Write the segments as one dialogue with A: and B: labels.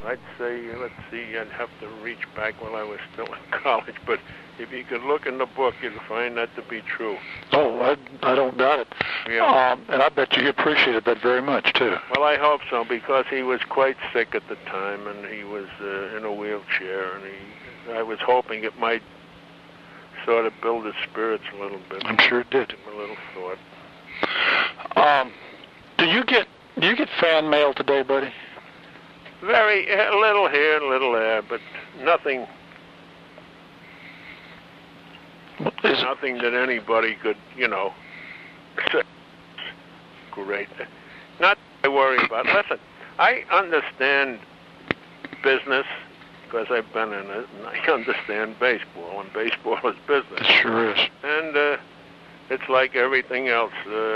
A: I'd say, let's see, I'd have to reach back while I was still in college, but if you could look in the book, you'd find that to be true.
B: Oh, I don't doubt it.
A: Yeah.
B: And I bet you appreciated that very much, too.
A: Well, I hope so, because he was quite sick at the time, and he was in a wheelchair, and I was hoping it might sort of build his spirits a little bit.
B: I'm sure it did.
A: Give him a little thought.
B: Do you get fan mail today, buddy?
A: Very a little here, a little there, but nothing. Nothing that anybody could, say. Great. Not to worry about. Listen, I understand business because I've been in it, and I understand baseball, and baseball is business.
B: It sure is.
A: And it's like everything else.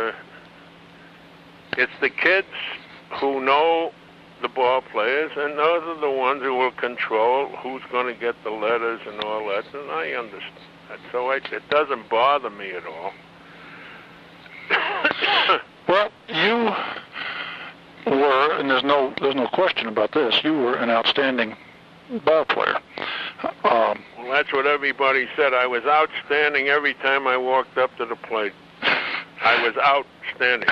A: It's the kids who know the ball players, and those are the ones who will control who's going to get the letters and all that, and I understand that. So it doesn't bother me at all.
B: Well, you were, and there's no question about this, you were an outstanding ball player.
A: Well, that's what everybody said. I was outstanding every time I walked up to the plate. I was outstanding.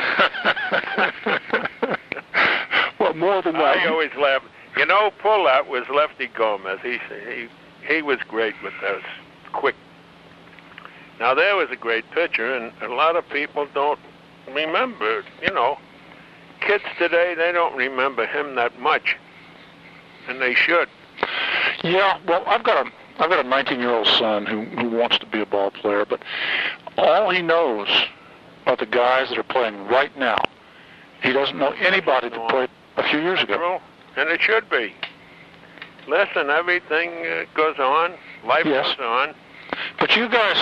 B: Well, more than that.
A: I always laugh. Pullout was Lefty Gomez. He was great with those quick. Now, there was a great pitcher, and a lot of people don't remember. Kids today, they don't remember him that much, and they should.
B: Yeah, well, I've got a 19-year-old son who wants to be a ball player, but all he knows are the guys that are playing right now. He doesn't know anybody that played a few years ago.
A: And it should be. Listen, everything goes on. Life goes on.
B: But you guys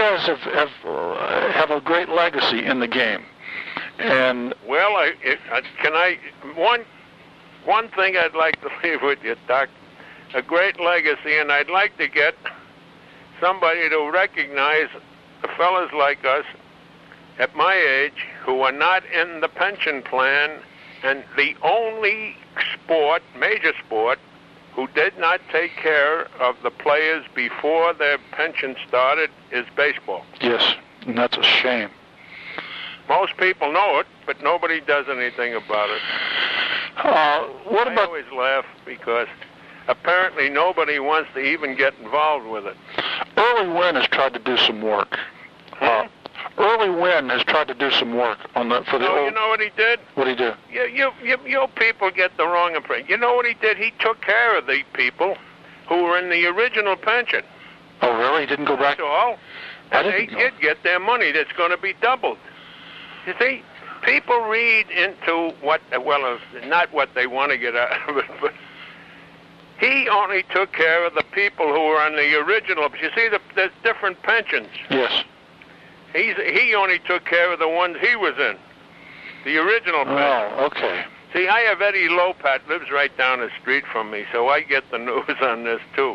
B: have a great legacy in the game. And
A: well, one thing I'd like to leave with you, Doc, a great legacy, and I'd like to get somebody to recognize the fellas like us at my age who are not in the pension plan, and the only major sport, who did not take care of the players before their pension started is baseball.
B: Yes, and that's a shame.
A: Most people know it, but nobody does anything about it. I always laugh because apparently nobody wants to even get involved with it.
B: Early Wynn has tried to do some work. Early Wynn has tried to do some work for the old...
A: You know what he did?
B: What did he do?
A: You people get the wrong impression. You know what he did? He took care of the people who were in the original pension.
B: Oh, really? He didn't go back?
A: That's all. And they did get their money. That's going to be doubled. You see, people read into not what they want to get out of it, but he only took care of the people who were on the original. You see, there's different pensions.
B: Yes.
A: He only took care of the ones he was in, the original pension.
B: Oh, okay.
A: See, I have Eddie Lopat, lives right down the street from me, so I get the news on this too.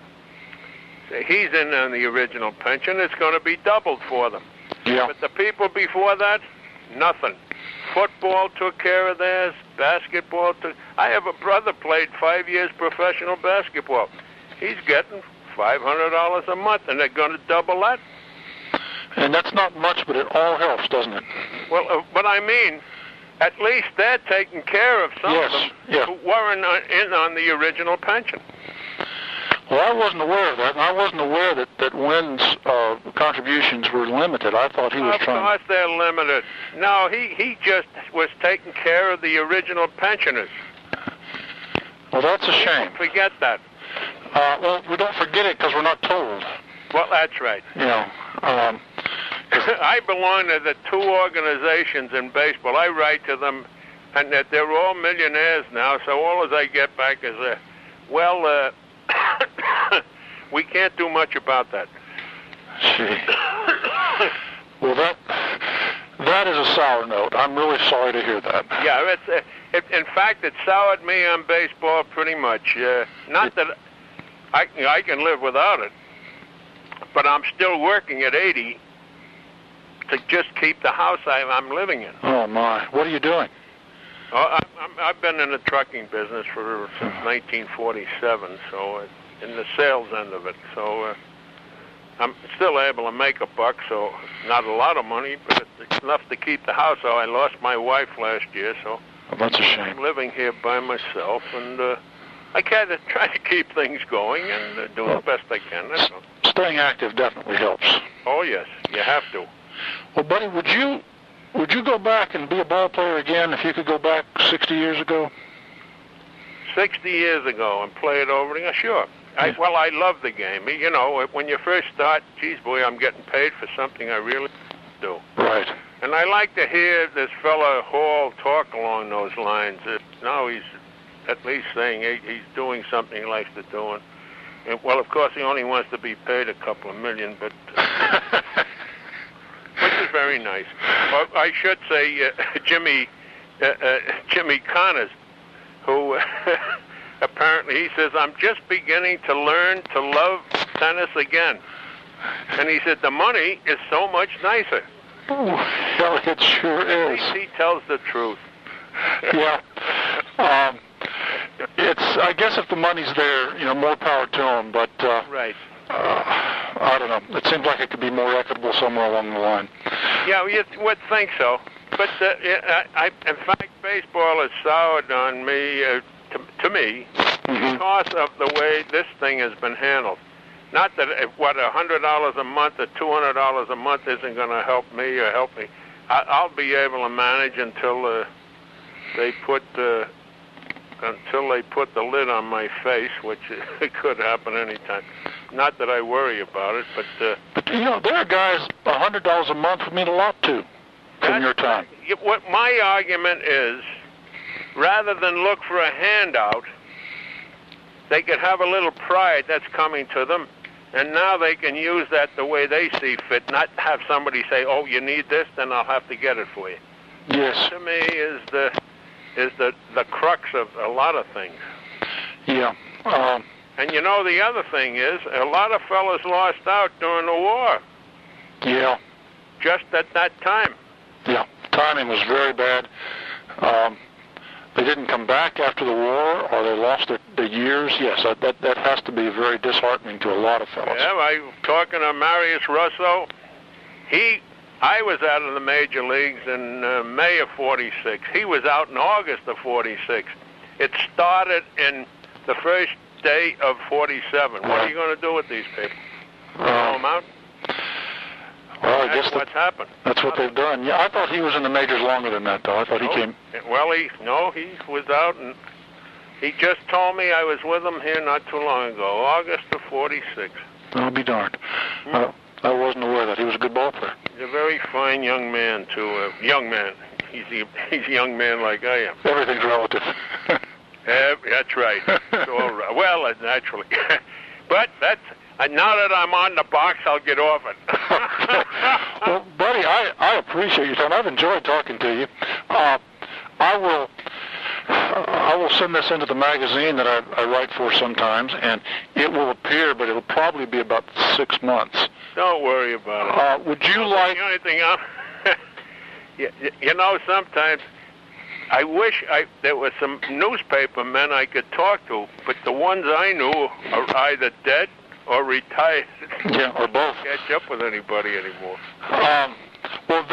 A: So he's in on the original pension. It's going to be doubled for them.
B: Yeah.
A: But the people before that, nothing. Football took care of theirs. Basketball took. I have a brother played 5 years professional basketball. He's getting $500 a month, and they're going to double that.
B: And that's not much, but it all helps, doesn't it?
A: Well, but I mean, at least they're taking care of some of them who weren't in on the original pension.
B: Well, I wasn't aware of that, and I wasn't aware that Wynn's contributions were limited. I thought he was trying...
A: Of course they're limited. No, he just was taking care of the original pensioners.
B: Well, that's a shame.
A: Don't forget that.
B: Well, we don't forget it because we're not told.
A: Well, that's right. I belong to the two organizations in baseball. I write to them, and that they're all millionaires now, so all as I get back is, we can't do much about that.
B: Gee. Well, that is a sour note. I'm really sorry to hear that.
A: Yeah, in fact, it soured me on baseball pretty much. Not that I can live without it, but I'm still working at 80 to just keep the house I'm living in.
B: Oh, my. What are you doing?
A: Oh, I've been in the trucking business since 1947, so in the sales end of it. So I'm still able to make a buck, so not a lot of money, but it's enough to keep the house. So I lost my wife last year, so
B: that's a shame.
A: I'm living here by myself, and I kind of try to keep things going and do the best I can. That's all.
B: Staying active definitely helps.
A: Oh, yes, you have to.
B: Well, buddy, would you go back and be a ball player again if you could go back 60 years ago?
A: 60 years ago and play it over again? Sure.
B: Yeah.
A: I love the game. You know, when you first start, geez, boy, I'm getting paid for something I really do.
B: Right.
A: And I like to hear this fella Hall talk along those lines. Now he's at least saying he's doing something he likes to do. And, well, of course, he only wants to be paid a couple of million, but which is very nice. Well, I should say Jimmy Connors, who apparently he says, I'm just beginning to learn to love tennis again. And he said, the money is so much nicer.
B: Oh, well, it sure is.
A: He tells the truth.
B: Yeah. I guess if the money's there, you know, more power to them, but
A: right.
B: I don't know. It seems like it could be more equitable somewhere along the line.
A: Yeah, you would think so. But in fact, baseball has soured on me, to me, because of the way this thing has been handled. Not that $100 a month or $200 a month isn't going to help me or help me. I'll be able to manage until they put the lid on my face, which it could happen anytime. Not that I worry about it, but
B: you know, there are guys $100 a month would mean a lot to from your time.
A: What my argument is, rather than look for a handout, they could have a little pride that's coming to them, and now they can use that the way they see fit, not have somebody say, oh, you need this, then I'll have to get it for you.
B: Yes.
A: To me is the crux of a lot of things.
B: Yeah.
A: And you know, the other thing is, a lot of fellas lost out during the war.
B: Yeah.
A: Just at that time.
B: Yeah. Timing was very bad. They didn't come back after the war, or they lost their years. Yes, that has to be very disheartening to a lot of fellas.
A: Yeah, I was talking to Marius Russo. I was out of the major leagues in May of '46. He was out in August of '46. It started in the first day of '47. What are you going to do with these people? Throw them out?
B: Well, I guess
A: what's happened.
B: That's what they've done. Yeah, I thought he was in the majors longer than that, though. I thought he came.
A: Well, he was out, and he just told me I was with him here not too long ago, August of '46.
B: I'll be darned. I wasn't aware of that. He was a good ball player.
A: He's a very fine young man, too. Young man. He's a young man like I am.
B: Everything's relative.
A: That's right. Well, naturally. But now that I'm on the box, I'll get off it.
B: Well, buddy, I appreciate your time. I've enjoyed talking to you. I will send this into the magazine that I write for sometimes, and it will appear, but it'll probably be about 6 months.
A: Don't worry about it.
B: Would you like...
A: The only thing you know, sometimes I wish there were some newspaper men I could talk to, but the ones I knew are either dead or retired.
B: Yeah, or both.
A: Catch up with anybody anymore.
B: Well,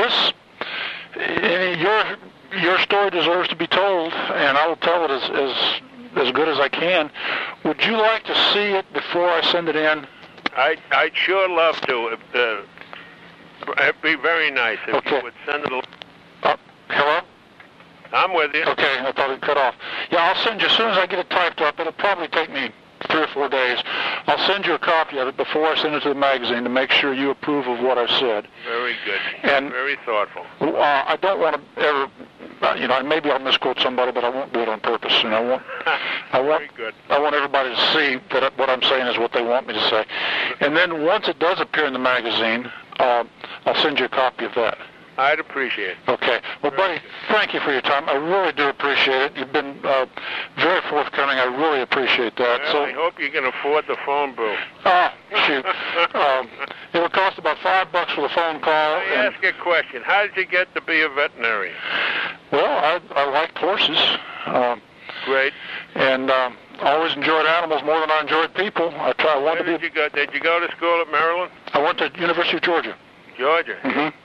B: your story deserves to be told, and I will tell it as good as I can. Would you like to see it before I send it in?
A: I'd sure love to. It'd be very nice if you would send it.
B: Hello?
A: I'm with you.
B: Okay, I thought it cut off. Yeah, I'll send you, as soon as I get it typed up, it'll probably take me 3 or 4 days. I'll send you a copy of it before I send it to the magazine to make sure you approve of what I said.
A: Very good.
B: And
A: very thoughtful.
B: I don't want to ever, maybe I'll misquote somebody, but I won't do it on purpose. And I want everybody to see that what I'm saying is what they want me to say. And then once it does appear in the magazine, I'll send you a copy of that.
A: I'd appreciate it.
B: Okay. Well, buddy, thank you for your time. I really do appreciate it. You've been very forthcoming. I really appreciate that.
A: Well, I hope you can afford the phone bill.
B: Oh, shoot. It would cost about $5 for the phone call.
A: Let me ask you a question. How did you get to be a veterinarian?
B: Well, I like horses.
A: Great.
B: And always enjoyed animals more than I enjoyed people.
A: Where did you go? Did you go to school at Maryland?
B: I went to University of Georgia.
A: Georgia.
B: Mm-hmm.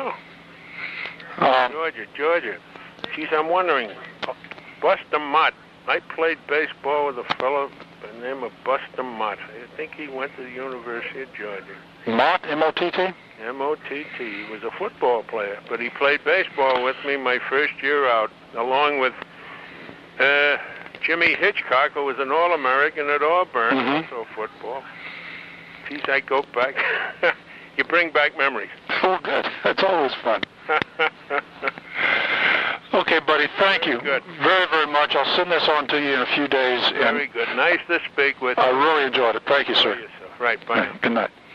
A: Oh. Georgia. Geez, I'm wondering. Buster Mott. I played baseball with a fellow by the name of Buster Mott. I think he went to the University of Georgia.
B: Mott, M-O-T-T?
A: M-O-T-T. He was a football player, but he played baseball with me my first year out, along with Jimmy Hitchcock, who was an All-American at Auburn, also football. Geez, I go back. You bring back memories.
B: Oh, good. That's always fun. Okay, buddy, thank you
A: Good.
B: very, very much. I'll send this on to you in a few days.
A: Very good. Nice to speak with you.
B: I really enjoyed it. Thank you, sir.
A: Right, bye.
B: Good night.